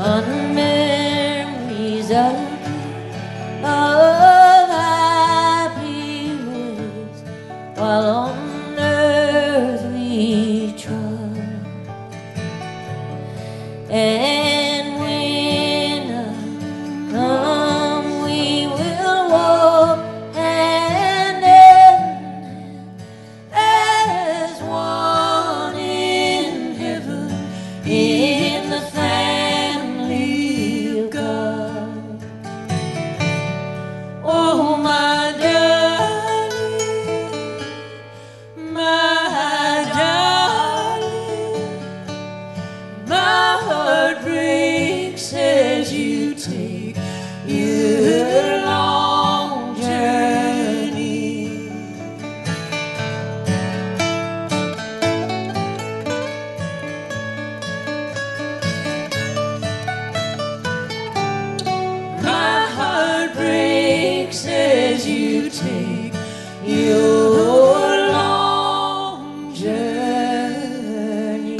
fond memories of happy ways while on earth we trod. And when I come, we will walk hand in hand as one in heaven, in the family of God. Oh, my darling, my darling, my heart breaks as you take your long journey. My heart breaks as you take your long journey.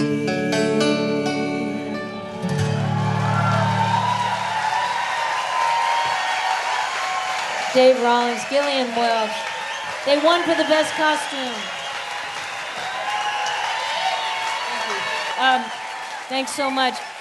Dave Rawlings, Gillian Welch. They won for the best costume. Thank you. Thanks so much.